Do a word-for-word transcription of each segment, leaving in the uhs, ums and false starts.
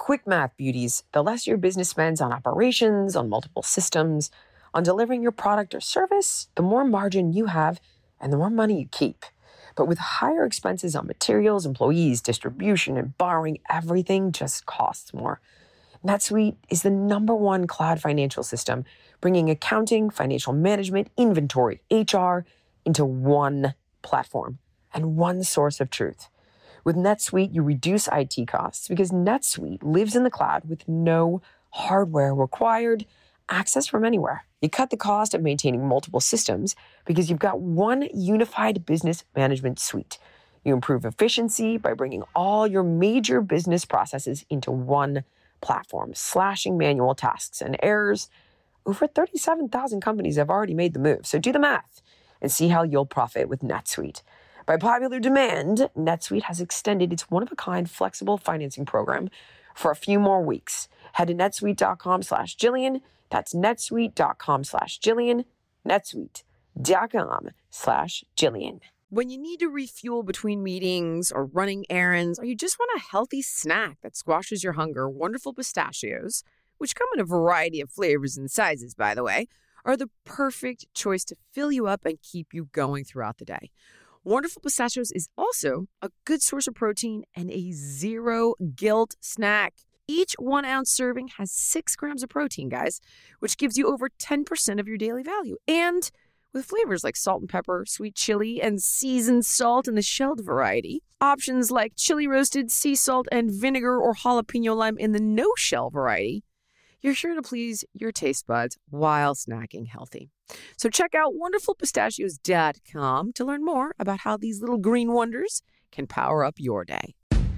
quick math, beauties. The less your business spends on operations, on multiple systems, on delivering your product or service, the more margin you have and the more money you keep. But with higher expenses on materials, employees, distribution, and borrowing, everything just costs more. NetSuite is the number one cloud financial system, bringing accounting, financial management, inventory, H R into one platform and one source of truth. With NetSuite, you reduce I T costs because NetSuite lives in the cloud with no hardware required, access from anywhere. You cut the cost of maintaining multiple systems because you've got one unified business management suite. You improve efficiency by bringing all your major business processes into one platform, slashing manual tasks and errors. Over thirty-seven thousand companies have already made the move, so do the math and see how you'll profit with NetSuite. By popular demand, NetSuite has extended its one-of-a-kind flexible financing program for a few more weeks. Head to netsuite.com slash Jillian. That's netsuite.com slash Jillian. netsuite.com slash Jillian. When you need to refuel between meetings or running errands, or you just want a healthy snack that squashes your hunger, Wonderful Pistachios, which come in a variety of flavors and sizes, by the way, are the perfect choice to fill you up and keep you going throughout the day. Wonderful Pistachios is also a good source of protein and a zero guilt snack. Each one ounce serving has six grams of protein, guys, which gives you over ten percent of your daily value. And with flavors like salt and pepper, sweet chili, and seasoned salt in the shelled variety. Options like chili roasted, sea salt, and vinegar or jalapeno lime in the no-shell variety. You're sure to please your taste buds while snacking healthy. So check out wonderful pistachios dot com to learn more about how these little green wonders can power up your day.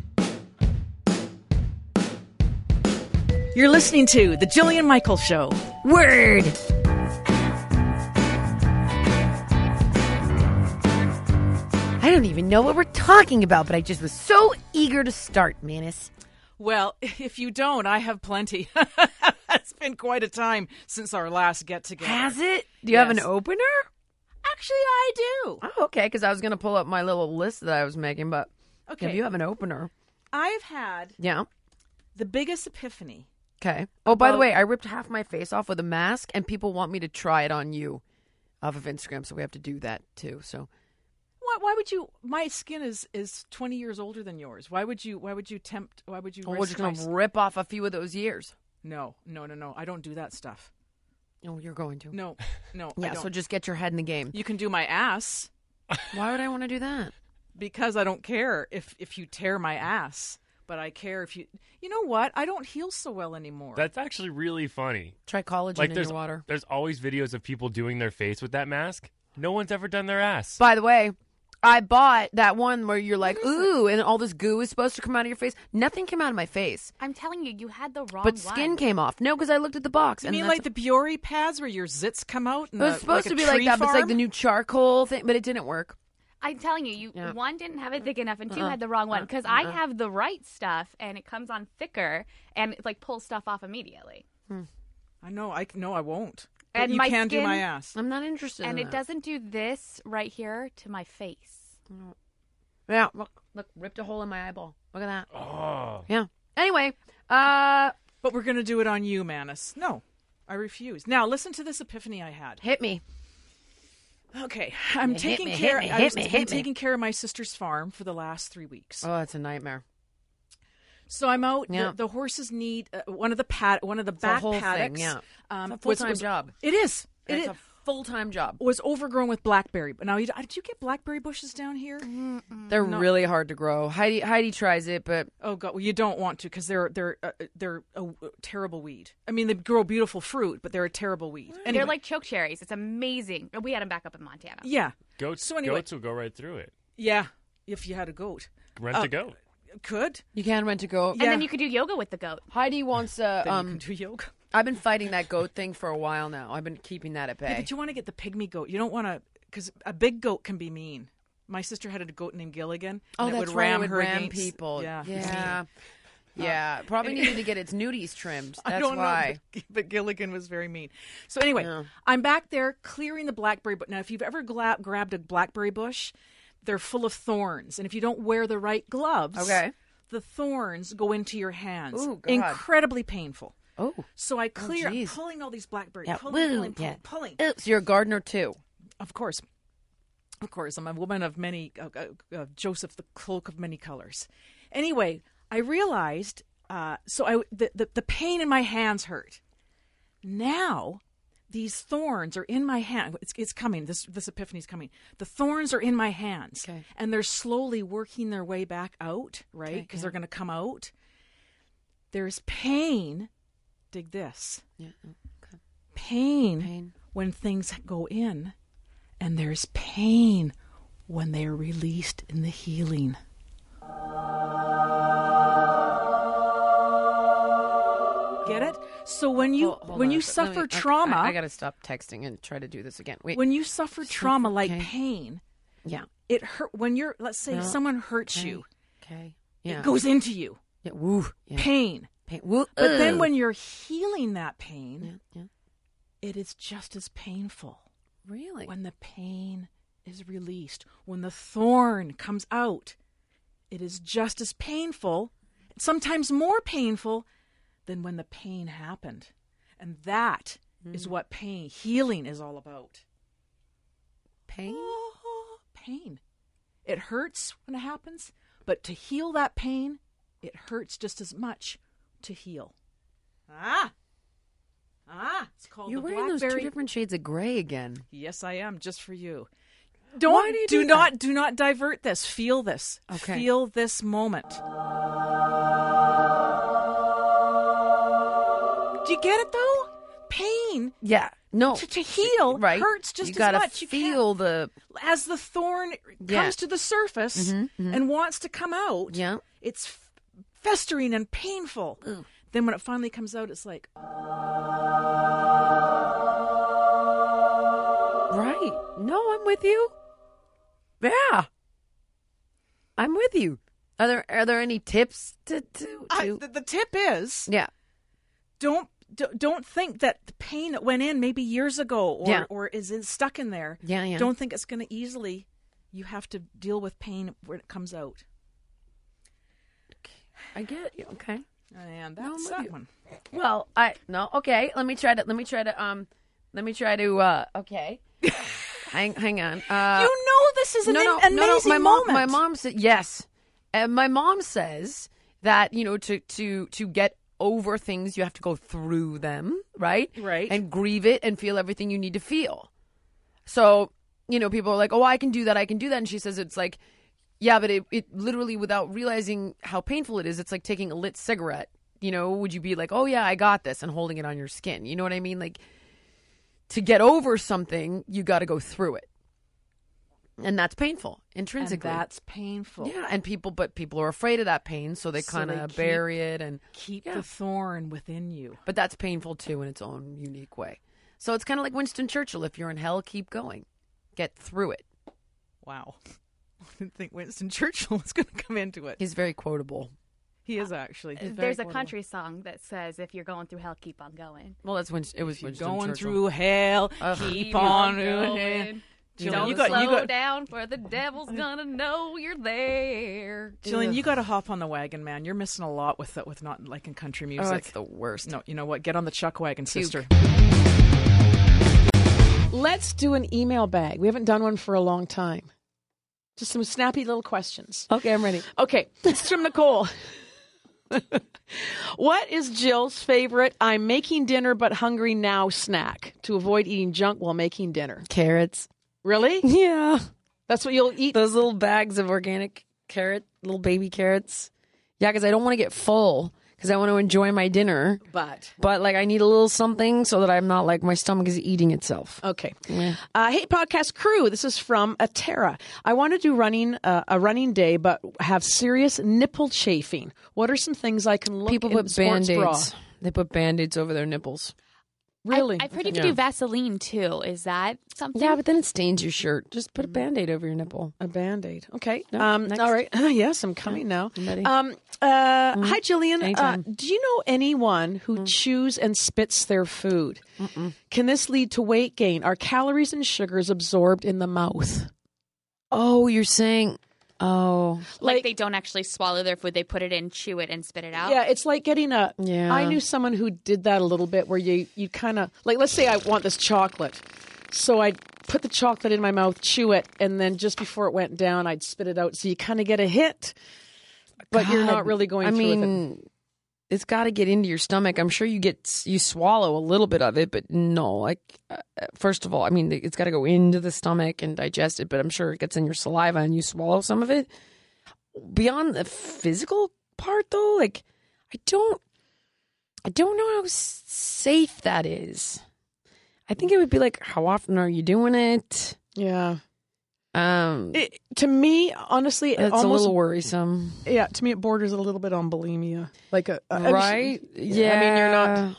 You're listening to The Jillian Michaels Show. Word! I don't even know what we're talking about, but I just was so eager to start, Manus. Well, if you don't, I have plenty. It's been quite a time since our last get-together. Has it? Do you Yes. have an opener? Actually, I do. Oh, okay, because I was going to pull up my little list that I was making, but Okay. if you have an opener. I've had Yeah. the biggest epiphany. Okay. Oh, by the About- way, I ripped half my face off with a mask, and people want me to try it on you off of Instagram, so we have to do that, too. So Why, why would you? My skin is, is twenty years older than yours. Why would you? Why would you tempt? Why would you? oh, we're risk just going my- to rip off a few of those years. No, no, no, no. I don't do that stuff. Oh, you're going to. No, no. Yeah, I don't. so just get your head in the game. You can do my ass Why would I want to do that? because I don't care if if you tear my ass, but I care if you. You know what? I don't heal so well anymore. That's actually really funny. Try collagen Like in there's your water. there's always videos of people doing their face with that mask. No one's ever done their ass. By the way, I bought that one where you're like, ooh, and all this goo is supposed to come out of your face. Nothing came out of my face, I'm telling you, you had the wrong but one. skin came off. No, because I looked at the box. You and mean that's- like the Biore pads where your zits come out? And it was the- supposed like to a be like tree that, but it's like farm? the new charcoal thing, but it didn't work. I'm telling you, you Yeah. one didn't have it thick enough, and two Uh-uh. had the wrong one. Uh-uh. Because I Uh-uh. have the right stuff, and it comes on thicker, and it like pulls stuff off immediately. I know. I no, I won't. But And you my can do skin- my ass. I'm not interested And in it that. doesn't do this right here to my face. Yeah, look, look, ripped a hole in my eyeball. Look at that. Oh. Yeah. Anyway, uh, But we're gonna do it on you, Manus. No, I refuse. Now listen to this epiphany I had. hit me. Okay, I'm Hit taking me, hit care. me, I hit was me, been hit me. taking care of my sister's farm for the last three weeks. Oh, it's a nightmare. So I'm out. Yeah. The, the horses need uh, one of the pad, one of the a back whole thing, paddocks. yeah. um, It's a was- full-time was- job. It is. It It's is. a full-time job. Was overgrown with blackberry. But now, you, did you get blackberry bushes down here? They're No. really hard to grow. Heidi Heidi tries it, but Oh God! Well, you don't want to because they're they're uh, they're a, a terrible weed. I mean, they grow beautiful fruit, but they're a terrible weed. Anyway, They're like choke cherries. It's amazing. We had them back up in Montana. yeah, Goats, So anyway- goats will go right through it. yeah. If you had a goat, Rent Uh, a goat. could you can rent a goat. And Yeah. then you could do yoga with the goat. Heidi wants uh, then you um can do yoga. I've been fighting that goat thing for a while now. I've been keeping that at bay. Yeah, but you want to get the pygmy goat. You don't want to because a big goat can be mean. My sister had a goat named Gilligan. oh, and it that's would right. ram it would her ram against people. Yeah, Yeah. Yeah. Probably needed to get its nudies trimmed. That's I don't why. know, but, but Gilligan was very mean. So anyway, Yeah. I'm back there clearing the blackberry. But now, if you've ever gla- grabbed a blackberry bush, they're full of thorns, and if you don't wear the right gloves, Okay. the thorns go into your hands. Ooh, God. Incredibly painful. Oh. So I clear, geez. pulling all these blackberries, Yeah. pulling, Woo. pulling, pulling, Yeah. pulling. Oh, so you're a gardener too. Of course. Of course. I'm a woman of many, uh, uh, uh, Joseph, the cloak of many colors. Anyway, I realized, uh, so I, the, the, the pain in my hands hurt. Now, these thorns are in my hand. It's, it's coming. This, this epiphany is coming. The thorns are in my hands. Okay. And they're slowly working their way back out, right? Okay, Because yeah. they're going to come out. There's pain. Dig this. Yeah. Okay. Pain, Pain. when things go in. And there's pain when they are released in the healing. Get it? So when you Hold- hold when on you a sec. Let suffer me- I- trauma, I, I got to stop texting and try to do this again. Wait. when you suffer trauma like okay. pain, yeah. it hurt. When you're, let's say, No. someone hurts Okay. you, Okay. Yeah. it goes into you. Yeah. Woo. Yeah. Pain. Pain. Woo. But then Ugh. when you're healing that pain, Yeah. Yeah. it is just as painful. Really? When the pain is released, when the thorn comes out, it is just as painful, sometimes more painful than when the pain happened. And that Mm. is what pain, healing is all about. Pain? Oh, pain. It hurts when it happens, but to heal that pain, it hurts just as much to heal. Ah! Ah! It's called You're the wearing those two blackberry. different shades of gray again. Yes, I am, just for you. Don't Why do you do that? not do not divert this. Feel this. Okay. Feel this moment. Do you get it though? Pain Yeah. No. to, to heal Right. hurts just you as gotta much. You can't- feel the. as the thorn Yeah. comes to the surface Mhm, mhm. and wants to come out. Yeah. It's f- festering and painful. Ugh. Then when it finally comes out, it's like, Right. No, I'm with you. Yeah. I'm with you. Are there are there any tips to to, I, to... the, the tip is Yeah. don't d- don't think that the pain that went in maybe years ago or Yeah. or is in, stuck in there. Yeah, yeah. Don't think it's going to easily. You have to deal with pain when it comes out. I get you. Okay. And No, I'm that's with that you. one. Well, I no. Okay. Let me try to let me try to um let me try to uh okay. hang hang on. Uh you know this is an no, no, am- no, no. amazing My mom, moment. my mom said yes. And my mom says that you know to to to get over things you have to go through them, right? Right. And grieve it and feel everything you need to feel. So you know, people are like, "Oh, I can do that. I can do that," and she says it's like, yeah, but it it literally without realizing how painful it is, it's like taking a lit cigarette. You know, would you be like, "Oh yeah, I got this," and holding it on your skin? You know what I mean? Like to get over something, you got to go through it. And that's painful intrinsically. And that's painful. Yeah, and people, but people are afraid of that pain, so they So kind they of keep- bury it, and Keep Yeah. the thorn within you. but that's painful too in its own unique way. So it's kind of like Winston Churchill: if you're in hell, keep going, get through it. Wow. I didn't think Winston Churchill was going to come into it. He's very quotable. He is actually. He's very There's a quotable. country song that says, "If you're going through hell, keep on going." Well, that's Winston. It was If you're Winston going Churchill. through hell, Ugh. keep on going. going. You Jillian, know, Don't you got, slow you got, down, for the devil's gonna know you're there. Jillian, you got to hop on the wagon, man. You're missing a lot with with not liking country Oh, music. it's the worst. No, you know what? Get on the chuck wagon, Puke. sister. Let's do an email bag. We haven't done one for a long time. Just some snappy little questions. Okay, I'm ready. Okay, it's from Nicole. What is Jill's favorite I'm making dinner but hungry now snack to avoid eating junk while making dinner? Carrots. Really? Yeah. That's what you'll eat? Those little bags of organic carrot, little baby carrots. Yeah, because I don't want to get full because I want to enjoy my dinner. But, But like I need a little something so that I'm not like my stomach is eating itself. okay. Yeah. Uh, hey, podcast crew. This is from Atera. I want to do running uh, a running day, but have serious nipple chafing. What are some things I can look People in put the sports bra? band-aids. They put band-aids over their nipples. Really? I, I've heard you Yeah. can do Vaseline too. Is that something? Yeah, but then it stains your shirt. Just put a band-aid over your nipple. A Band-Aid. Okay. No, um, next. all right. yes, I'm coming now. I'm ready. Um, uh, Hi, Jillian. Uh, Anytime. do you know anyone who chews and spits their food? Can this lead to weight gain? Are calories and sugars absorbed in the mouth? Oh, you're saying Oh, Like, Like- they don't actually swallow their food. They put it in, chew it, and spit it out. Yeah, it's like getting a. Yeah. I knew someone who did that a little bit, where you you kind of like, let's say I want this chocolate, so I'd put the chocolate in my mouth, chew it, and then just before it went down, I'd spit it out. So you kind of get a hit, but you're God. not really going I through with it. mean, it's got to get into your stomach. I'm sure you get you swallow a little bit of it, but no. Like, uh, first of all, I mean, it's got to go into the stomach and digest it. But I'm sure it gets in your saliva and you swallow some of it. Beyond the physical part, though, like, I don't, I don't know how s- safe that is. I think it would be like, how often are you doing it? Yeah. Um, It, to me, honestly, it it's almost a little worrisome, yeah. To me, it borders a little bit on bulimia. Like a, a I mean, right? yeah, I mean, you're not-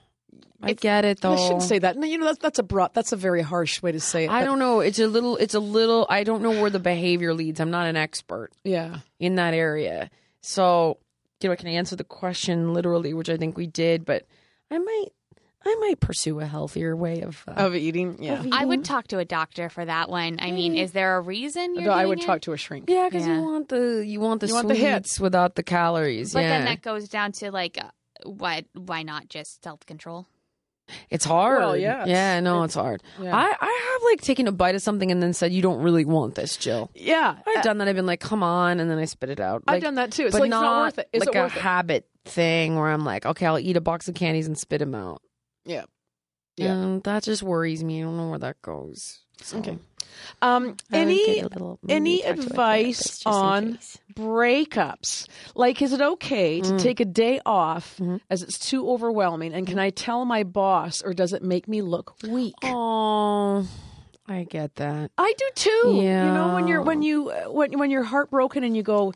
I get it though. I shouldn't say that. No, you know that's that's a broad. That's a very harsh way to say it. I but- don't know. It's a little. It's a little. I don't know where the behavior leads. I'm not an expert Yeah. in that area, so you know I can answer the question literally, which I think we did. But I might, I might pursue a healthier way of. Uh, Of eating. Yeah. I would talk to a doctor for that one. I mean, is there a reason you're I doing would it? talk to a shrink. yeah, because Yeah. you want the you want the You want the sweets hits. without the calories. But yeah, then that goes down to like, uh, why why not just self control? it's hard. Well, yeah, it's- yeah, no, it's, hard. yeah. I I have like taken a bite of something and then said, "You don't really want this, Jill." Yeah. I've done that. I've been like, "Come on," and then I spit it out. I've Like, done that too. It's but like, it's not worth it. Is like it a worth it? habit thing where I'm like, okay, I'll eat a box of candies and spit them out. Yeah. Yeah. And that just worries me. I don't know where that goes. So, Okay. Um, I would any get a little- maybe any talk to a advice therapist just in on case. breakups? Like, is it okay to Mm. take a day off Mhm. as it's too overwhelming? And can I tell my boss, or does it make me look weak? Oh, I get that. I do too. You know, when you're Yeah. when you uh, when when you're heartbroken and you go,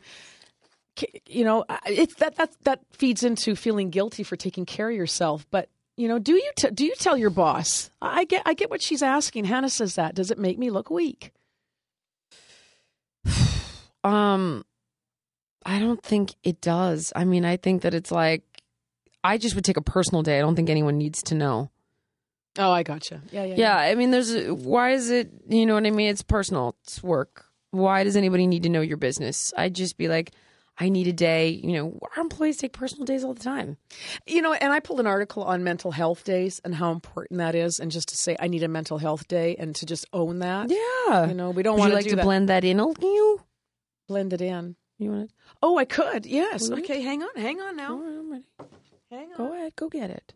"K- you know, I- it's that that that feeds into feeling guilty for taking care of yourself. But you know, do you t- do you tell your boss? I get I get what she's asking. Hannah says that. Does it make me look weak? Um, I don't think it does. I mean, I think that it's like, I just would take a personal day. I don't think anyone needs to know. Oh, I gotcha. Yeah, yeah, Yeah, I mean, there's a, why is it, you know what I mean? It's personal, it's work. Why does anybody need to know your business? I'd just be like, I need a day. You know, our employees take personal days all the time. You know, and I pulled an article on mental health days and how important that is, and just to say I need a mental health day and to just own that. Yeah. You know, we don't Would want you like do to that. blend that in, you? blend it in. You want Oh, I could. Yes. Would you? Okay, hang on. Hang on to? now. All right, I'm ready. Hang on. Go ahead. Go get it.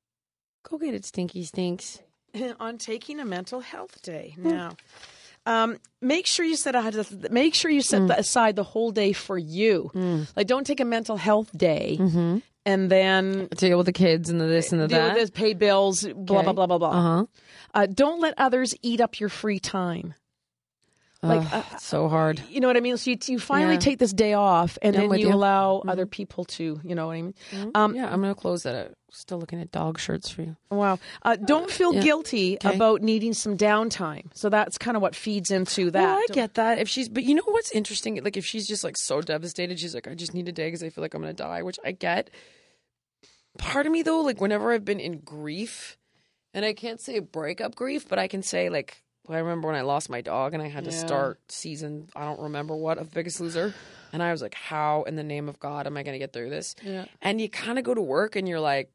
Go get it, Stinky Stinks. On taking a mental health day now. Um, make sure you set a, make sure you set Mm. the, aside the whole day for you. Mm. Like, don't take a mental health day Mm-hmm. and then Deal with the kids and the this and the deal that. with this, pay bills, blah Okay. blah blah blah blah. Uh-huh. Uh, don't let others eat up your free time. Like, Ugh, uh, it's so hard. You know what I mean? So you, you finally Yeah. take this day off, and Yeah, I'm then with you you. allow Mhm. other people to, you know what I mean? Mhm. Um, yeah, I'm going to close that out. Still looking at dog shirts for you. Wow. Uh, don't feel Yeah. guilty Okay. about needing some downtime. So that's kind of what feeds into that. Well, I get that. If she's, but you know what's interesting? Like, if she's just like so devastated, she's like, I just need a day because I feel like I'm going to die, which I get. Part of me, though, like, whenever I've been in grief, and I can't say breakup grief, but I can say, like, well, I remember when I lost my dog and I had to Yeah. start season, I don't remember what, of Biggest Loser. And I was like, how in the name of God am I going to get through this? Yeah. And you kind of go to work and you're like,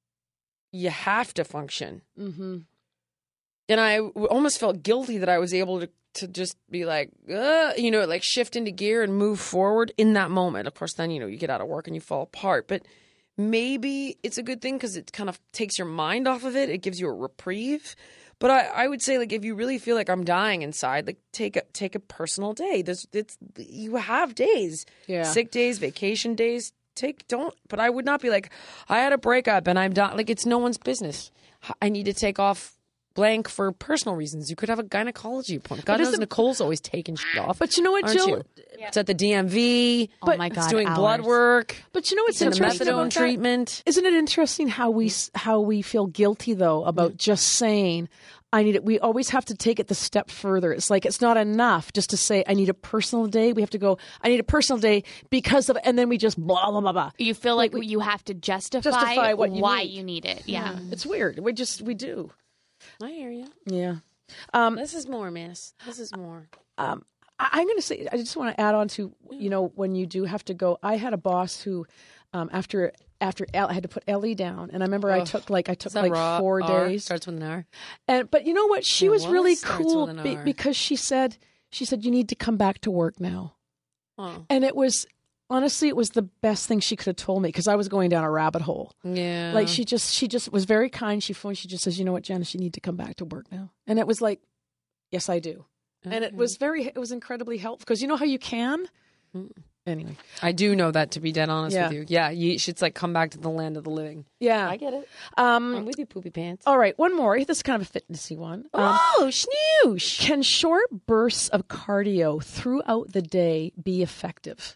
you have to function. Mm-hmm. And I w- almost felt guilty that I was able to, to just be like, uh, you know, like shift into gear and move forward in that moment. Of course, then, you know, you get out of work and you fall apart. But maybe it's a good thing because it kind of takes your mind off of it. It gives you a reprieve. But I, I would say, like, if you really feel like I'm dying inside, like, take a take a personal day. There's, it's you have days, Yeah. sick days, vacation days. Take don't. But I would not be like, I had a breakup and I'm dying. Like, it's no one's business. I need to take off blank for personal reasons. You could have a gynecology appointment. God But knows isn't- Nicole's always taking shit off. But you know what, aren't Jill? you? It's at the D M V. Oh my It's God, doing hours. blood work. But you know what's It's in the interesting methadone about that? treatment. Isn't it interesting how we s- how we feel guilty though about just saying I need it? We always have to take it the step further. It's like it's not enough just to say I need a personal day. We have to go. I need a personal day because of, and then we just blah blah blah blah. You feel like, we- you have to justify, Justify what you why need. you need it. Yeah. It's weird. We just we do. I hear you. Yeah. Um, This is more, miss. This is more. um, I, I'm going to say, I just want to add on to, you know, when you do have to go, I had a boss who, um, after, after El, I had to put Ellie down. And I remember I took like, I took Is that like raw? four R? days. Starts with an R. And, but you know what? She Yeah, was what really starts cool with an be, R? because she said, she said, you need to come back to work now. Oh. And it was, honestly, it was the best thing she could have told me because I was going down a rabbit hole. Yeah. Like she just, she just was very kind. She phoned, she just says, you know what, Janice, you need to come back to work now. And it was like, yes, I do. And it was very, it was incredibly helpful because you know how you can? Anyway. I do know that, to be dead honest Yeah. with you. Yeah, you should like come back to the land of the living. Yeah. I get it. Um, I'm with you, poopy pants. all right, one more. This is kind of a fitnessy one. Um, Oh, snoosh. can short bursts of cardio throughout the day be effective?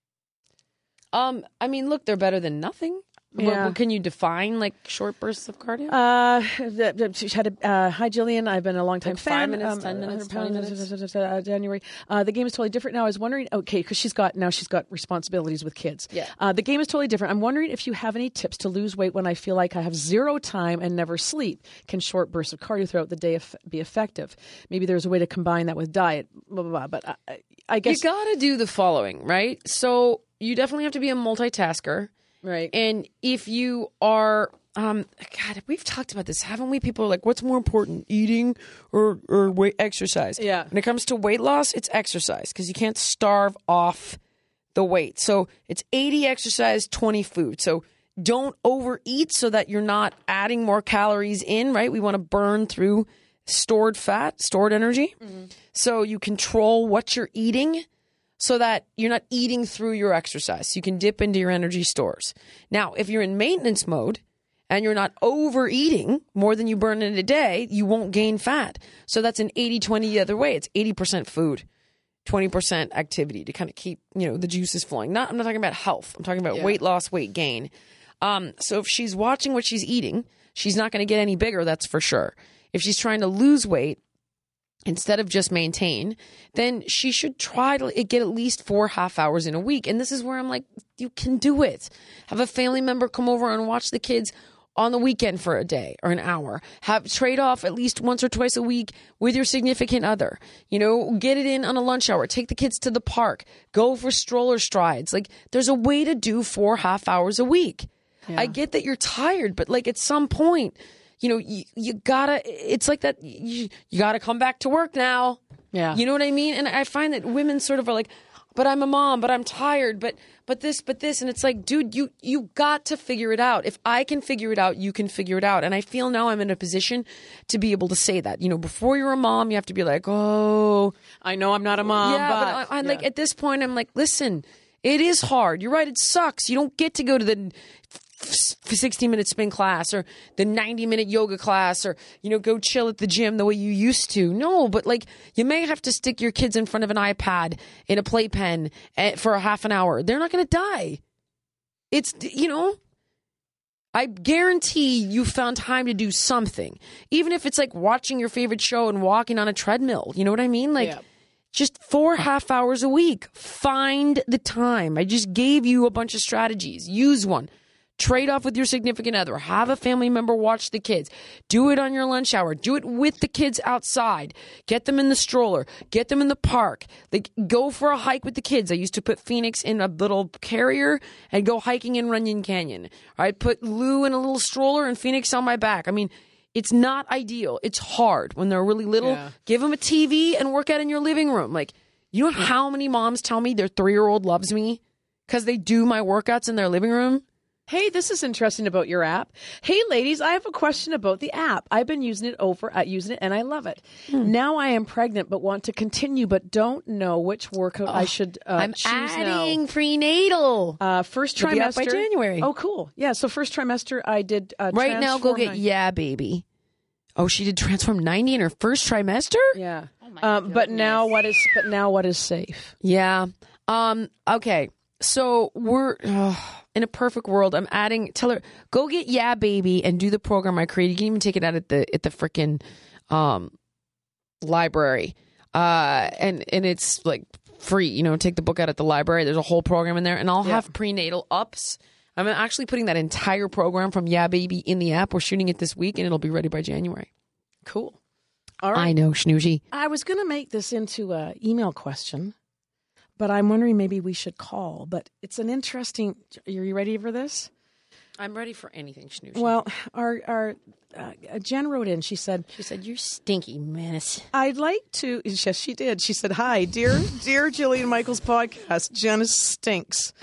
Um, I mean, look, they're better than nothing. But Yeah. what- can you define like short bursts of cardio? Uh, the, the, she had a, uh, hi, Jillian. I've been a long time Like fan. five minutes, um, ten minutes, one hundred twenty pounds, uh, January. Uh, the game is totally different now. I was wondering, okay, because she's got now she's got responsibilities with kids. Yeah. Uh, the game is totally different. I'm wondering if you have any tips to lose weight when I feel like I have zero time and never sleep. Can short bursts of cardio throughout the day eff- be effective? Maybe there's a way to combine that with diet. Blah blah blah. But I, I guess You got to do the following, right? So you definitely have to be a multitasker. right. And if you are, um, God, we've talked about this, haven't we? People are like, what's more important, eating or, or weight exercise? Yeah. When it comes to weight loss, it's exercise because you can't starve off the weight. So it's eighty exercise, twenty food. So don't overeat so that you're not adding more calories in, right? We want to burn through stored fat, stored energy. Mm-hmm. So you control what you're eating so that you're not eating through your exercise. You can dip into your energy stores. Now, if you're in maintenance mode and you're not overeating more than you burn in a day, you won't gain fat. So that's an eighty twenty the other way. It's eighty percent food, twenty percent activity to kind of keep, you know, the juices flowing. Not, I'm not talking about health. I'm talking about Yeah. weight loss, weight gain. Um, so if she's watching what she's eating, she's not going to get any bigger, that's for sure. If she's trying to lose weight, instead of just maintain, then she should try to get at least four half hours in a week. And this is where I'm like, you can do it. Have a family member come over and watch the kids on the weekend for a day or an hour. Have trade off at least once or twice a week with your significant other. You know, get it in on a lunch hour. Take the kids to the park. Go for stroller strides. Like, there's a way to do four half hours a week. Yeah. I get that you're tired, but like at some point, you know, you, you gotta, it's like that, you, you gotta come back to work now. Yeah. You know what I mean? And I find that women sort of are like, but I'm a mom, but I'm tired, but, but this, but this. And it's like, dude, you, you got to figure it out. If I can figure it out, you can figure it out. And I feel now I'm in a position to be able to say that. You know, before you're a mom, you have to be like, oh, I know I'm not a mom, yeah, but, but I, I'm yeah. like, at this point, I'm like, listen, it is hard. You're right. It sucks. You don't get to go to the sixty minute spin class or the ninety minute yoga class or, you know, go chill at the gym the way you used to. No, but like you may have to stick your kids in front of an iPad in a playpen for a half an hour. They're not going to die. It's, you know, I guarantee you found time to do something, even if it's like watching your favorite show and walking on a treadmill. You know what I mean? Like, Yeah. just four half hours a week. Find the time. I just gave you a bunch of strategies. Use one. Trade off with your significant other. Have a family member watch the kids. Do it on your lunch hour. Do it with the kids outside. Get them in the stroller. Get them in the park. Like, go for a hike with the kids. I used to put Phoenix in a little carrier and go hiking in Runyon Canyon. I'd put Lou in a little stroller and Phoenix on my back. I mean, it's not ideal. It's hard when they're really little. Yeah. Give them a T V and work out in your living room. Like, you know how many moms tell me their three-year-old loves me because they do my workouts in their living room? Hey, this is interesting about your app. Hey, ladies, I have a question about the app. I've been using it over, uh, using it, and I love it. Hmm. Now I am pregnant, but want to continue, but don't know which workout I should uh, I'm choose adding now. prenatal. Uh, first You'll trimester be out by January. Oh, cool. Yeah. So first trimester, I did. Uh, Right now, go Transform get nine- Yeah Baby. Oh, she did Transform ninety in her first trimester? Yeah. Oh my um, but goodness. now what is? But now what is safe? Yeah. Um. Okay. So we're uh, in a perfect world. I'm adding. Tell her go get Yeah Baby and do the program I created. You can even take it out at the at the freaking um library. Uh, and and it's like free. You know, take the book out at the library. There's a whole program in there, and I'll Yeah. have prenatal ups. I'm actually putting that entire program from Yeah Baby in the app. We're shooting it this week, and it'll be ready by January. Cool. All right. I know, Schnoozy. I was going to make this into an email question, but I'm wondering maybe we should call. But it's an interesting. Are you ready for this? I'm ready for anything, Schnoozy. Well, our our uh, Jen wrote in. She said, she said, "You're stinky, menace." "I'd like to." Yes, she did. She said, "Hi, dear, dear Jillian Michaels podcast. Jen stinks.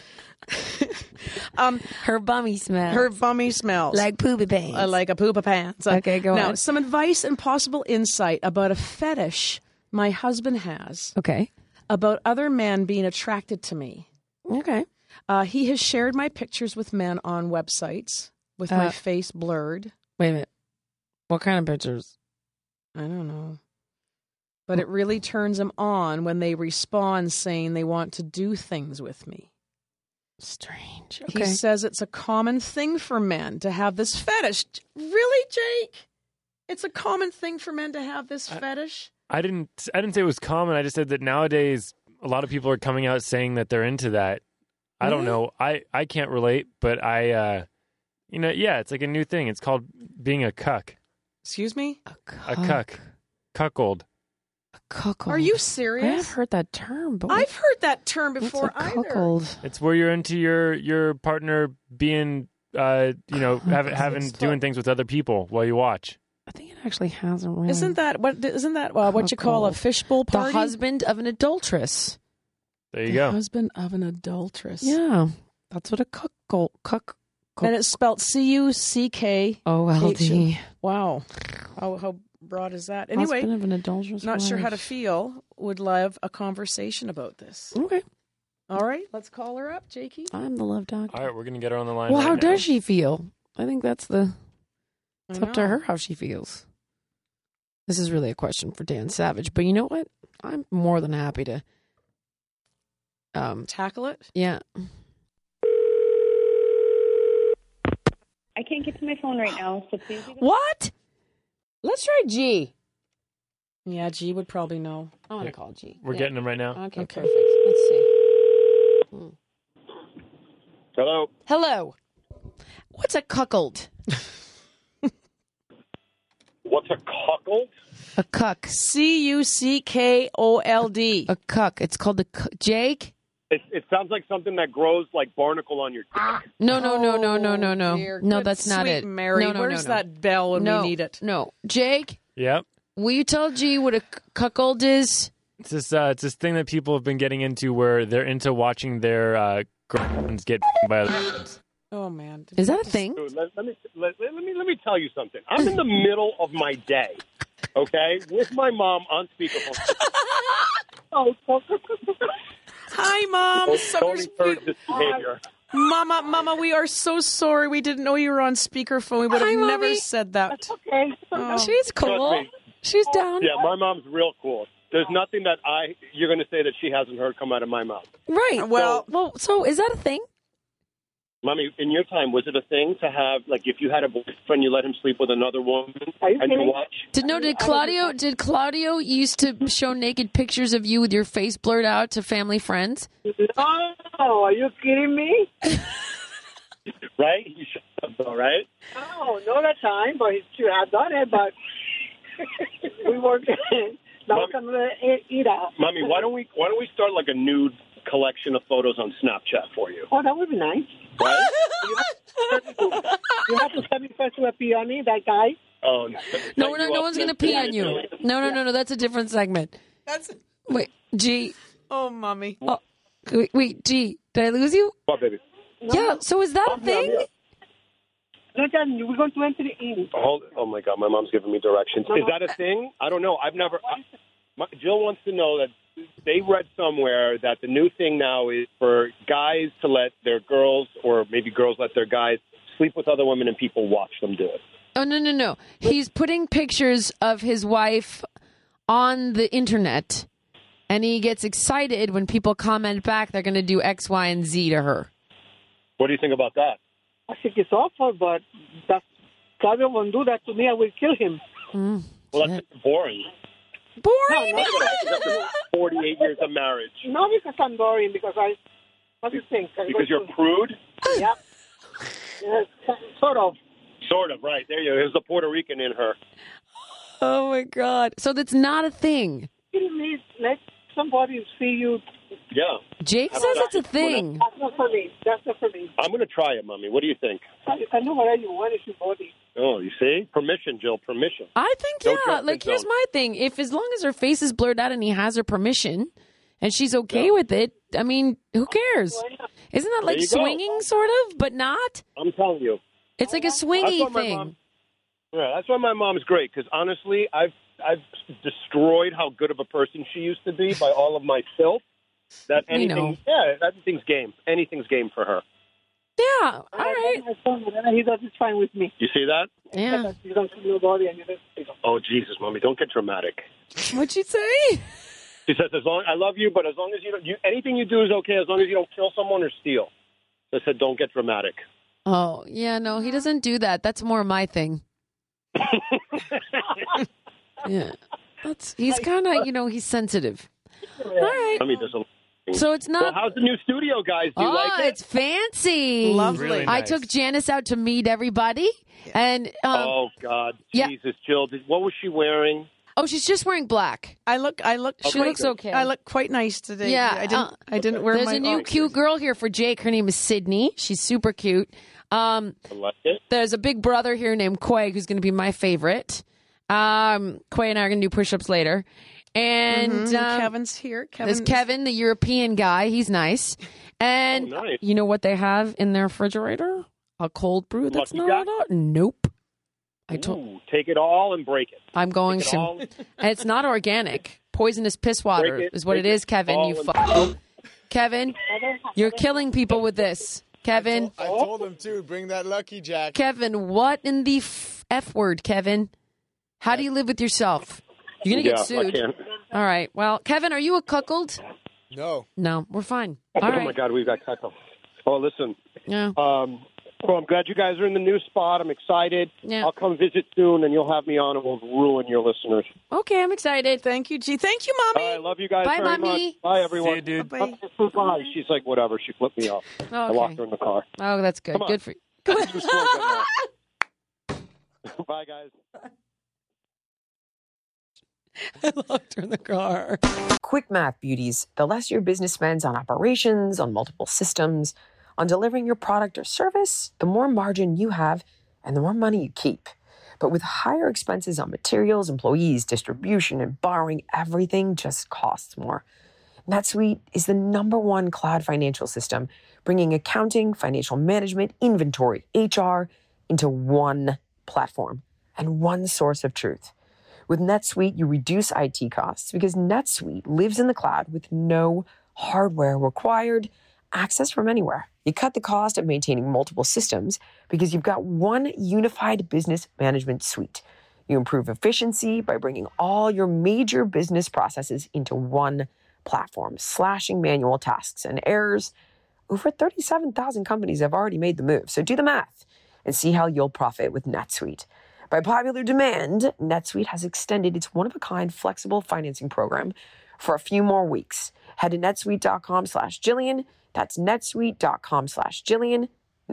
um, Her bummy smells. her bummy smells like poopy pants. uh, like a poopa pants." Uh, Okay, go now, on. some advice and possible insight about a fetish my husband has Okay. about other men being attracted to me. Okay. Uh, he has shared my pictures with men on websites with my Uh, face blurred. Wait a minute. What kind of pictures? I don't know. But it really turns them on when they respond saying they want to do things with me. Strange. He Okay. says it's a common thing for men to have this fetish. Really, Jake? It's a common thing for men to have this I- fetish? I didn't. I didn't say it was common. I just said that nowadays a lot of people are coming out saying that they're into that. I don't Really? know. I, I can't relate, but I, uh, you know, yeah, it's like a new thing. It's called being a cuck, Excuse me? A a cuck, cuckold. A cuckold. Are you I have serious? heard that term, but I've heard that term what's before a either. cuckold? It's where you're into your your partner being, uh, you know, having having doing things with other people while you watch. I think it actually has a real. Isn't that what? Isn't that uh, what you call a Cuckold. fishbowl the party? husband of an adulteress? There you The go. husband of an adulteress. Yeah, that's what a cuckold cuck. And it's spelled C U C K. O L D. Wow. How, how broad is that? Anyway, Husband of an adulteress. not sure how to wife. feel. Would love a conversation about this. Okay, All right, let's call her up, Jakey. I'm the love doctor. All right, we're gonna get her on the line. Well, right how now. does she feel? I think that's the. I It's up to know. her how she feels. This is really a question for Dan Savage, but you know what? I'm more than happy to. Um. Tackle it. Yeah. I can't get to my phone right now, so please. leave a- What? Let's try G. Yeah, G would probably know. I want to Yeah. call G. We're Yeah. getting them right now. Okay, Okay. perfect. Let's see. Hmm. Hello. Hello. What's a cuckold? What's a cuckold? A cuck. C U C K O L D. A cuck. It's called a cu- Jake. It, it sounds like something that grows like barnacle on your dick. No, no, no, no, no, no, Oh, no. dear. No, Good that's not sweet it. Mary, no, no, where's no, no. that bell when no, we need it? No, Jake. Yep. Will you tell G what a c- cuckold is? It's this. Uh, it's this thing that people have been getting into where they're into watching their uh, girlfriends get by other girls. Oh man, Did Is we that a just- thing? Dude, let, let me let, let me let me tell you something. I'm in the middle of my day, okay, with my mom on speakerphone. oh, Hi, mom. don't, So- don't encourage this behavior. Mama, Mama, we are so sorry. We didn't know you were on speakerphone. We would have Hi, never Mommy. said that. Okay. Oh. She's cool. Trust me. She's down. Yeah, my mom's real cool. There's nothing that I you're going to say that she hasn't heard come out of my mouth. Right. Well, Well, so is that a thing? Mommy, in your time, was it a thing to have, like, if you had a boyfriend, you let him sleep with another woman and to watch? Did no? Did Claudio? Did Claudio used to show naked pictures of you with your face blurred out to family friends? No, are you kidding me? Right? You should have, though, right? No, not a time, but he should have done it, but we were not going to eat out. Mommy, why don't we why don't we start like a nude collection of photos on Snapchat for you? Oh, that would be nice. Right? You have to, you have to send me first to a peony, that guy. Oh, no. No, we're not, no one's gonna pee on you. No, no, no, no. That's a different segment. That's. Wait, G. Oh, mommy. Oh, wait, wait, G. Did I lose you? What, baby? Yeah. So is that a thing? No, Jen, we're going to enter in. Hold, oh my God, my mom's giving me directions. Is that a thing? I don't know. I've never. I, my, Jill wants to know that they read somewhere that the new thing now is for guys to let their girls, or maybe girls let their guys, sleep with other women and people watch them do it. Oh no, no, no. He's putting pictures of his wife on the internet, and he gets excited when people comment back they're going to do X, Y, and Z to her. What do you think about that? I think it's awful, but that's, Claudio won't do that to me. I will kill him. Mm. Well, that's boring. Boring. No, no, forty-eight years of marriage. no, because I'm boring, because I, what do you think? I'm Because going you're prude? to- Yeah. Yes, sort of. Sort of, right. There you go. There's the Puerto Rican in her. Oh my God. So that's not a thing. You need let somebody see you. Yeah. Jake says it's a thing. That's not for me. That's not for me. I'm going to try it, Mommy. What do you think? You can do whatever you want if you body. Oh, you see? Permission, Jill. Permission. I think, No yeah. judgment Like, here's zone. my thing. If as long as her face is blurred out and he has her permission and she's okay Yeah. with it, I mean, who cares? Isn't that like There you go. swinging, sort of, but not? I'm telling you. It's like a That's swingy why my thing. mom. Yeah, that's why my mom's great. Because honestly, I've I've destroyed how good of a person she used to be by all of my filth. That We know. anything, yeah, anything's game. Anything's game for her. Yeah, all right. My son, whatever he does is fine with me. You see that? Yeah. You don't see nobody and you don't see them. Oh Jesus, Mommy, don't get dramatic. What'd she say? She says, "As long I love you, but as long as you don't, you, anything you do is okay. As long as you don't kill someone or steal." So I said, "Don't get dramatic." Oh, yeah, no, he doesn't do that. That's more my thing. Yeah. That's he's kind of, you know, he's sensitive. All right. I mean, there's a. So it's not. Well, how's the new studio, guys? Do you oh, like it? it's fancy. Lovely. Really I nice. took Janice out to meet everybody. And, um, oh God, yeah. Jesus, Jill, did, what was she wearing? oh, she's just wearing black. I look. I look. She quite- looks okay. I look quite nice today. Yeah, I didn't. uh, I didn't wear There's my. a new oh, cute girl here for Jake. Her name is Sydney. She's super cute. Um, I like it. there's a big brother here named Quay who's going to be my favorite. Um, Quay and I are going to do push-ups later. And Mhm, um, Kevin's here. Kevin. there's Kevin, the European guy. He's nice. And Oh, nice. you know what they have in their refrigerator? A cold brew that's Lucky not Jack? a Nope. I told. Ooh, take it all and break it. I'm going Take it to. all. And it's not organic. Poisonous piss water Break it, is what break it it is, Kevin. all You and- fuck. Kevin, you're killing people with this. Kevin, I told him to bring that Lucky Jack. Kevin, what in the f, F word, Kevin? How do you live with yourself? You're going to yeah, get I sued. can't. All right. Well, Kevin, are you a cuckold? No. No, we're fine. Oh, All right. my God, we've got Taco. Oh, listen. Yeah. Um, well, I'm glad you guys are in the new spot. I'm excited. Yeah. I'll come visit soon, and you'll have me on, and we'll ruin your listeners. Okay, I'm excited. Thank you, G. Thank you, All mommy. right, I love you guys Bye, very Mommy. much. Bye, everyone. See you, dude. Bye. Bye. She's like, whatever. She flipped me off. I Okay. locked her in the car. Oh, that's good. Come on. Good for you. Just feel good now. Bye, guys. I locked her in the car. Quick math, beauties. The less your business spends on operations, on multiple systems, on delivering your product or service, the more margin you have and the more money you keep. But with higher expenses on materials, employees, distribution, and borrowing, everything just costs more. NetSuite is the number one cloud financial system, bringing accounting, financial management, inventory, H R into one platform and one source of truth. With NetSuite, you reduce I T costs because NetSuite lives in the cloud with no hardware required, access from anywhere. You cut the cost of maintaining multiple systems because you've got one unified business management suite. You improve efficiency by bringing all your major business processes into one platform, slashing manual tasks and errors. Over thirty-seven thousand companies have already made the move, so do the math and see how you'll profit with NetSuite. By popular demand, NetSuite has extended its one-of-a-kind flexible financing program for a few more weeks. Head to netsuite.com slash Jillian. That's netsuite.com slash Jillian.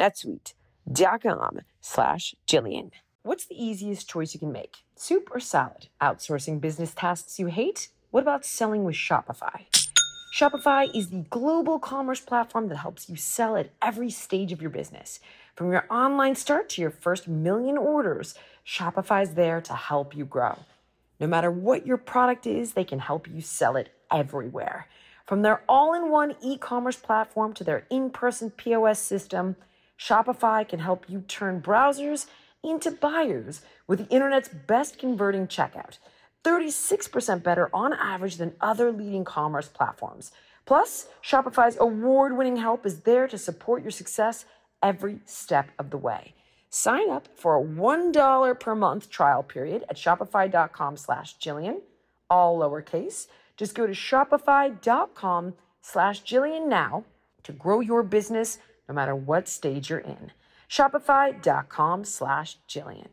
netsuite.com slash Jillian. What's the easiest choice you can make? Soup or salad? Outsourcing business tasks you hate? What about selling with Shopify? Shopify is the global commerce platform that helps you sell at every stage of your business. From your online start to your first million orders, Shopify's there to help you grow. No matter what your product is, they can help you sell it everywhere. From their all-in-one e-commerce platform to their in-person P O S system, Shopify can help you turn browsers into buyers with the internet's best converting checkout. thirty-six percent better on average than other leading commerce platforms. Plus, Shopify's award-winning help is there to support your success every step of the way. Sign up for a one dollar per month trial period at shopify.com slash Jillian, all lowercase. Just go to shopify.com slash Jillian now to grow your business no matter what stage you're in. Shopify.com slash Jillian.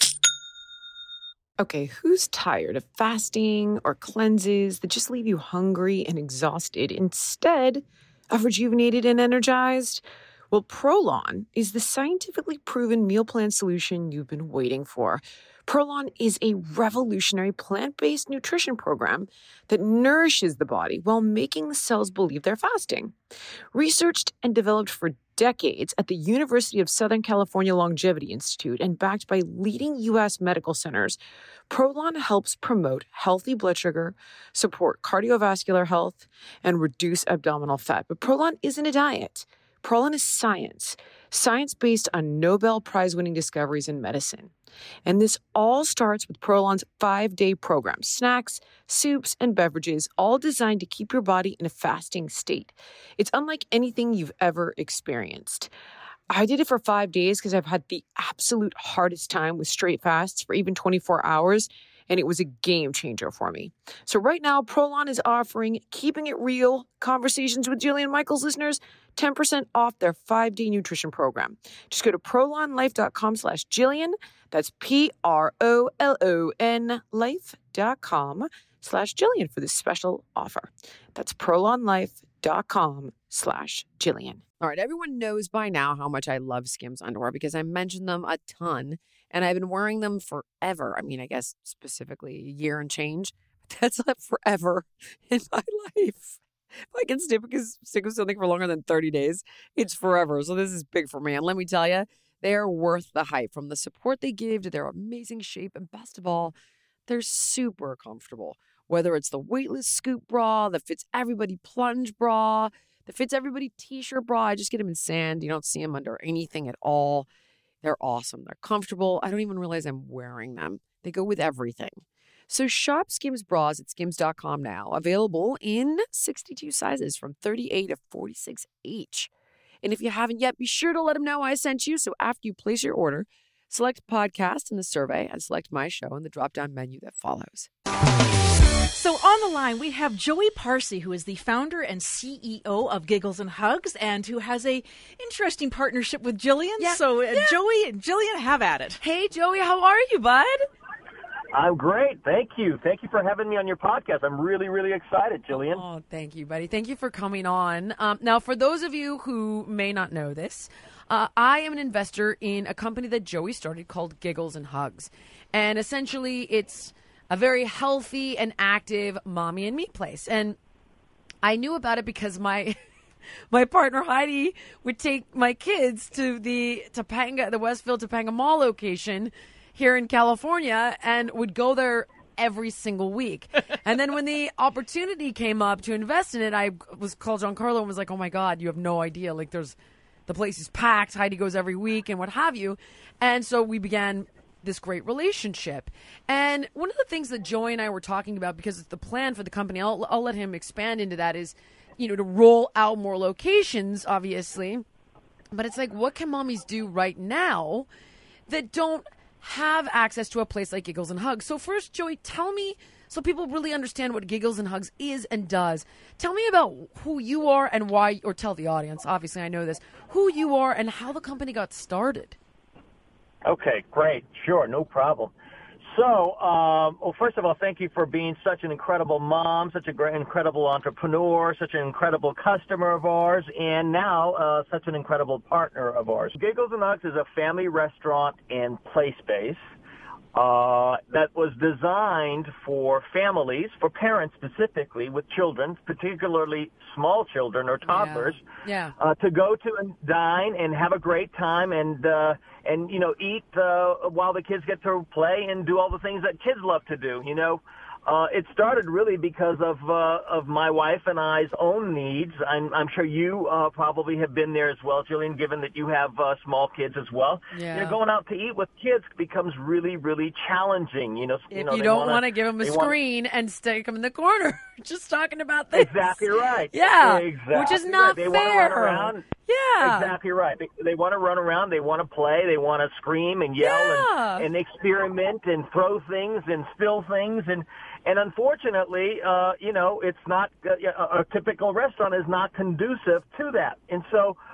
Okay, who's tired of fasting or cleanses that just leave you hungry and exhausted instead of rejuvenated and energized? Well, Prolon is the scientifically proven meal plan solution you've been waiting for. Prolon is a revolutionary plant-based nutrition program that nourishes the body while making the cells believe they're fasting. Researched and developed for decades at the University of Southern California Longevity Institute and backed by leading U S medical centers, Prolon helps promote healthy blood sugar, support cardiovascular health, and reduce abdominal fat. But Prolon isn't a diet. Prolon is science, science based on Nobel Prize-winning discoveries in medicine. And this all starts with Prolon's five-day program, snacks, soups, and beverages, all designed to keep your body in a fasting state. It's unlike anything you've ever experienced. I did it for five days because I've had the absolute hardest time with straight fasts for even twenty-four hours, and it was a game changer for me. So right now, Prolon is offering Keeping It Real Conversations with Jillian Michaels listeners ten percent off their five-day nutrition program. Just go to prolonlife.com slash Jillian. That's P-R-O-L-O-N life.com slash Jillian for this special offer. That's prolonlife.com slash Jillian. All right, everyone knows by now how much I love Skims underwear because I mentioned them a ton, and I've been wearing them forever. I mean, I guess specifically a year and change. That's not forever in my life. If I can stick with, stick with something for longer than thirty days, it's forever. So this is big for me. And let me tell you, they are worth the hype, from the support they give to their amazing shape. And best of all, they're super comfortable. Whether it's the weightless scoop bra, the fits everybody plunge bra, the fits everybody t-shirt bra. I just get them in sand. You don't see them under anything at all. They're awesome. They're comfortable. I don't even realize I'm wearing them. They go with everything. So shop Skims bras at skims dot com now. Available in sixty-two sizes from thirty-eight to forty-six each. And if you haven't yet, be sure to let them know I sent you. So after you place your order, select podcast in the survey and select my show in the drop-down menu that follows. So on the line, we have Joey Parsi, who is the founder and C E O of Giggles and Hugs, and who has a interesting partnership with Jillian. Yeah. So uh, Yeah. Joey and Jillian, have at it. Hey, Joey, how are you, bud? I'm great. Thank you. Thank you for having me on your podcast. I'm really, really excited, Jillian. Oh, thank you, buddy. Thank you for coming on. Um, now, for those of you who may not know this, uh, I am an investor in a company that Joey started called Giggles and Hugs. And essentially, it's a very healthy and active mommy and me place. And I knew about it because my my partner Heidi would take my kids to the Topanga, the Westfield Topanga Mall location here in California, and would go there every single week. And then when the opportunity came up to invest in it, I was called Giancarlo and was like, oh my God, you have no idea. Like, there's, the place is packed. Heidi goes every week and what have you. And so we began this great relationship. And one of the things that Joey and I were talking about, because it's the plan for the company, I'll, I'll let him expand into that, is, you know, to roll out more locations, obviously. But it's like, what can mommies do right now that don't have access to a place like Giggles and Hugs? So first, Joey, tell me, so people really understand what Giggles and Hugs is and does, tell me about who you are and why, or tell the audience, obviously I know this, who you are and how the company got started. Okay, great. Sure, no problem. So, um, well, first of all, thank you for being such an incredible mom, such a great, incredible entrepreneur, such an incredible customer of ours, and now uh, such an incredible partner of ours. Giggles and Hugs is a family restaurant and play space uh, that was designed for families, for parents specifically, with children, particularly small children or toddlers, Yeah. uh, to go to and dine and have a great time and, uh, and you know, eat uh, while the kids get to play and do all the things that kids love to do, you know. Uh, it started really because of uh, of my wife and I's own needs. I'm, I'm sure you uh, probably have been there as well, Jillian, given that you have uh, small kids as well. Yeah. You know, going out to eat with kids becomes really, really challenging. You know, If you, know, you they don't wanna, want to give them a they wanna- screen and stick them in the corner, just talking about this. Exactly right. Yeah, exactly which is right. not they fair. Want to run around. Yeah. Exactly right. They, they want to run around. They want to play. They want to scream and yell Yeah. and, and experiment and throw things and spill things. And, and unfortunately, uh, you know, it's not uh, a, a typical restaurant is not conducive to that. And so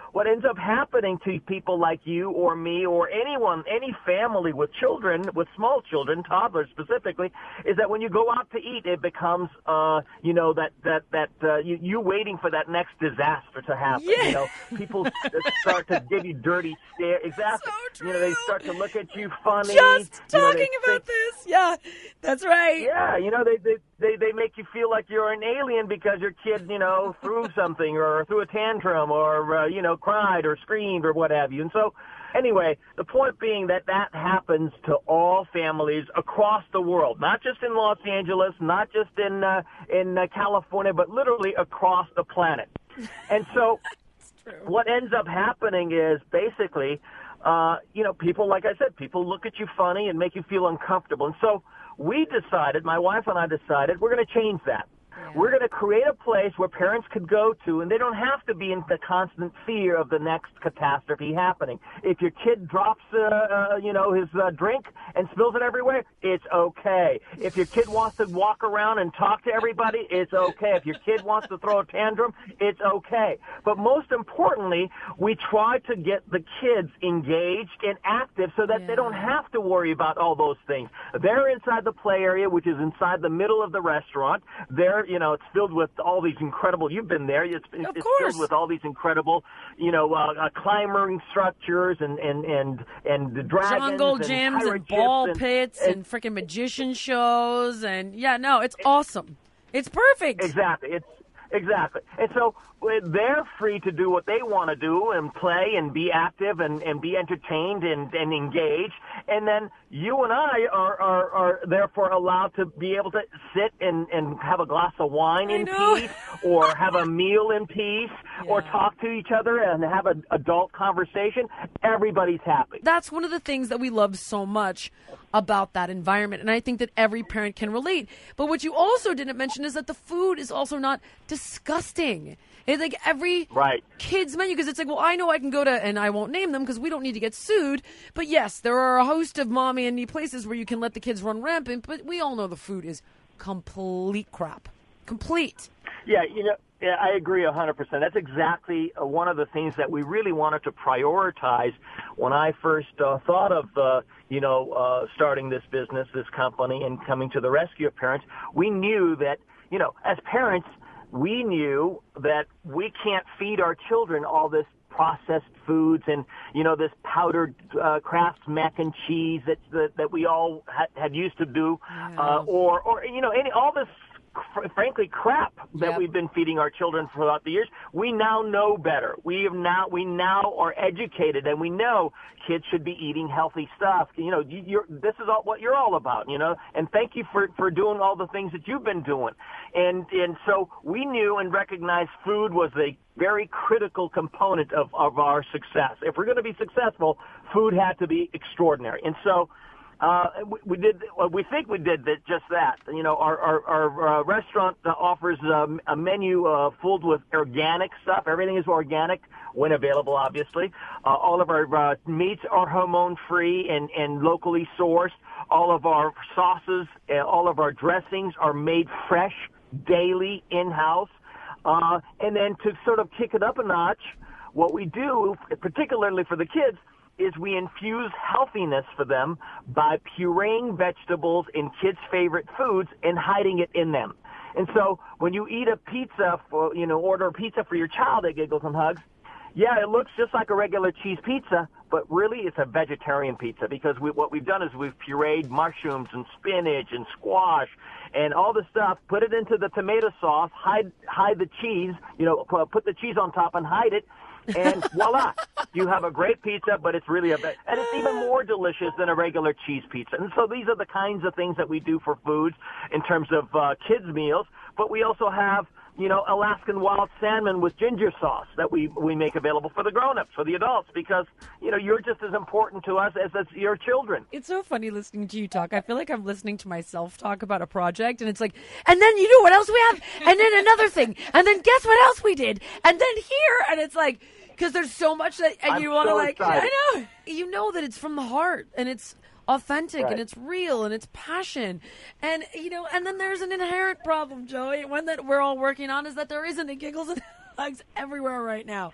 what ends up happening to people like you or me or anyone, any family with children, with small children, toddlers specifically, is that when you go out to eat, it becomes, uh, you know, that, that, that, uh, you, you waiting for that next disaster to happen. Yeah. You know, people start to give you dirty stares. Exactly. So you know, they start to look at you funny. Just You know, talking they about think- this. Yeah, that's right. Yeah, you know, they, they they they make you feel like you're an alien because your kid, you know, threw something or threw a tantrum or uh, you know, cried or screamed or what have you. And so, anyway, the point being that that happens to all families across the world, not just in Los Angeles, not just in uh, in uh, California, but literally across the planet. And so, what ends up happening is basically, uh, you know, people, like I said, people look at you funny and make you feel uncomfortable. And so we decided, my wife and I decided, we're going to change that. We're going to create a place where parents could go to, and they don't have to be in the constant fear of the next catastrophe happening. If your kid drops, uh, uh, you know, his uh, drink and spills it everywhere, it's okay. If your kid wants to walk around and talk to everybody, it's okay. If your kid wants to throw a tantrum, it's okay. But most importantly, we try to get the kids engaged and active so that Yeah. they don't have to worry about all those things. They're inside the play area, which is inside the middle of the restaurant. They're, you know, it's filled with all these incredible, you've been there, it's, it's, it's filled with all these incredible, you know, uh, uh, climbing structures and, and, and, and the dragons Jungle and gyms pirate and ball ships pits and, freaking magician shows. And yeah, no, it's awesome. It's perfect. Exactly. It's exactly. And so uh, they're free to do what they want to do and play and be active and, and be entertained and, and engaged. And then you and I are, are, are therefore allowed to be able to sit and, and have a glass of wine in peace or have a meal in peace or talk to each other and have an adult conversation. Everybody's happy. That's one of the things that we love so much about that environment. And I think that every parent can relate. But what you also didn't mention is that the food is also not disgusting. It's like every right. kid's menu, because it's like, well, I know I can go to, and I won't name them because we don't need to get sued. But yes, there are a host of mommy and me places where you can let the kids run rampant. But we all know the food is complete crap. Complete. Yeah, you know, yeah, I agree one hundred percent. That's exactly uh, one of the things that we really wanted to prioritize when I first uh, thought of, uh, you know, uh, starting this business, this company, and coming to the rescue of parents. We knew that, you know, as parents, we knew that we can't feed our children all this processed foods and, you know, this powdered uh, Kraft mac and cheese that that, that we all ha- had used to do, uh, or, or, you know, any all this, fr- frankly, crap that Yep. we've been feeding our children throughout the years. We now know better. We have now we now are educated, and we know kids should be eating healthy stuff. You know, you, you're, this is all what you're all about. You know, and thank you for for doing all the things that you've been doing. And and so we knew and recognized food was a very critical component of of our success. If we're going to be successful, food had to be extraordinary. And so. Uh, we, we did. Well, we think we did that, just that. You know, our our, our uh, restaurant uh, offers um, a menu uh, filled with organic stuff. Everything is organic when available, obviously. Uh, all of our uh, meats are hormone-free and and locally sourced. All of our sauces, uh, all of our dressings are made fresh daily in-house. Uh, and then to sort of kick it up a notch, what we do, particularly for the kids, is we infuse healthiness for them by pureeing vegetables in kids' favorite foods and hiding it in them. And so when you eat a pizza, for, you know, order a pizza for your child at Giggles and Hugs, yeah, it looks just like a regular cheese pizza, but really it's a vegetarian pizza because we, what we've done is we've pureed mushrooms and spinach and squash and all the stuff, put it into the tomato sauce, hide hide the cheese, you know, put the cheese on top and hide it, and voila, you have a great pizza, but it's really a ve- and it's even more delicious than a regular cheese pizza. And so these are the kinds of things that we do for foods in terms of uh, kids' meals, but we also have, you know, Alaskan wild salmon with ginger sauce that we we make available for the grown-ups, for the adults, because, you know, you're just as important to us as, as your children. It's so funny listening to you talk. I feel like I'm listening to myself talk about a project, and it's like, and then you know what else we have? And then another thing. And then guess what else we did? And then here. And it's like, because there's so much that and I'm you want to so like, excited. I know. You know that it's from the heart, and it's authentic, Right. and it's real, and it's passion. And, you know, and then there's an inherent problem, Joey, one that we're all working on, is that there isn't a Giggles and Hugs everywhere right now.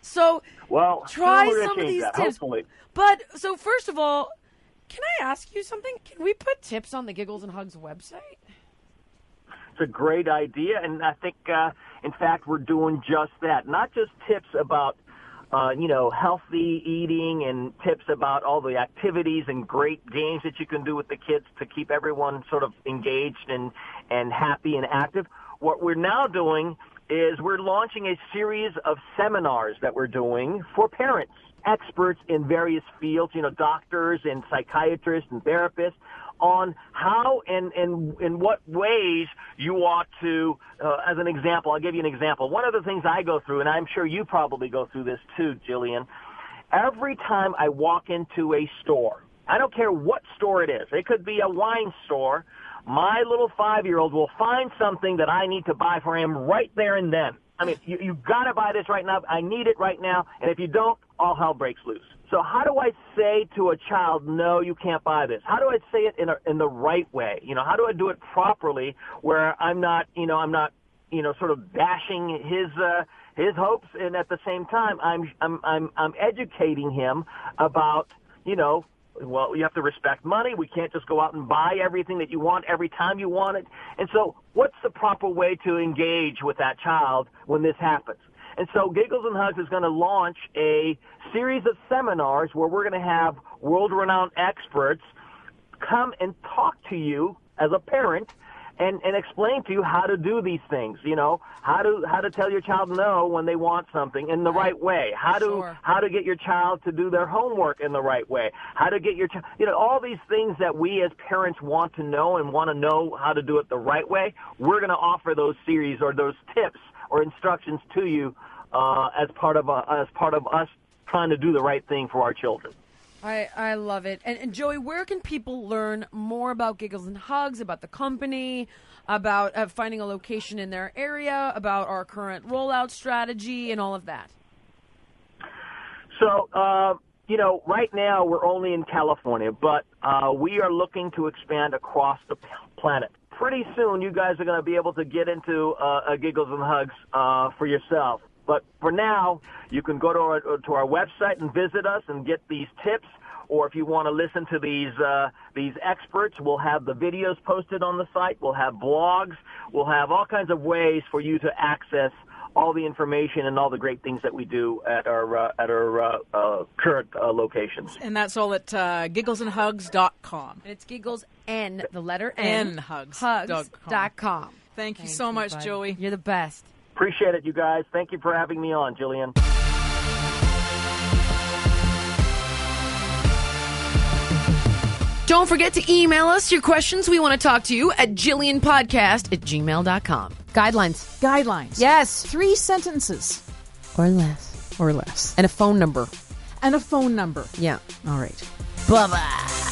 So Well, try soon we're gonna some of change these that, tips. hopefully. But so first of all, can I ask you something? Can we put tips on the Giggles and Hugs website? It's a great idea, and I think, uh, in fact, we're doing just that. Not just tips about, uh, you know, healthy eating and tips about all the activities and great games that you can do with the kids to keep everyone sort of engaged and, and happy and active. What we're now doing is we're launching a series of seminars that we're doing for parents, experts in various fields, you know, doctors and psychiatrists and therapists, on how and and in what ways you ought to, uh, as an example, I'll give you an example. One of the things I go through, and I'm sure you probably go through this too, Jillian, every time I walk into a store, I don't care what store it is, it could be a wine store, my little five-year-old will find something that I need to buy for him right there and then. I mean, you, you got to buy this right now. I need it right now. And if you don't, all hell breaks loose. So how do I say to a child, no, you can't buy this? How do I say it in a, in the right way? You know, how do I do it properly where I'm not, you know, I'm not, you know, sort of bashing his uh, his hopes, and at the same time, I'm I'm I'm I'm educating him about, you know, well, you have to respect money. We can't just go out and buy everything that you want every time you want it. And so what's the proper way to engage with that child when this happens? And so Giggles and Hugs is going to launch a series of seminars where we're going to have world-renowned experts come and talk to you as a parent and, and explain to you how to do these things, you know, how to how to tell your child no when they want something in the right way, how to Sure. how to get your child to do their homework in the right way, how to get your child, you know, all these things that we as parents want to know and want to know how to do it the right way. We're going to offer those series or those tips or instructions to you uh, as part of uh, as part of us trying to do the right thing for our children. I, I love it. And, and Joey, where can people learn more about Giggles and Hugs, about the company, about uh, finding a location in their area, about our current rollout strategy, and all of that? So, uh, you know, right now we're only in California, but uh, we are looking to expand across the p- planet. Pretty soon, you guys are going to be able to get into uh, a Giggles and Hugs uh, for yourself. But for now, you can go to our, to our website and visit us and get these tips. Or if you want to listen to these uh, these experts, we'll have the videos posted on the site. We'll have blogs. We'll have all kinds of ways for you to access all the information and all the great things that we do at our uh, at our uh, uh, current uh, locations. And that's all at uh, gigglesandhugs dot com. And it's Giggles N, the letter N, N hugs hugs dot com. dot com. Thank you Thank so you, much, buddy. Joey. You're the best. Appreciate it, you guys. Thank you for having me on, Jillian. Don't forget to email us your questions. We want to talk to you at Jillian Podcast at gmail dot com. Guidelines. Guidelines. Yes. Three sentences Or less. or less. And a phone number. And a phone number. Yeah. All right. Bye-bye.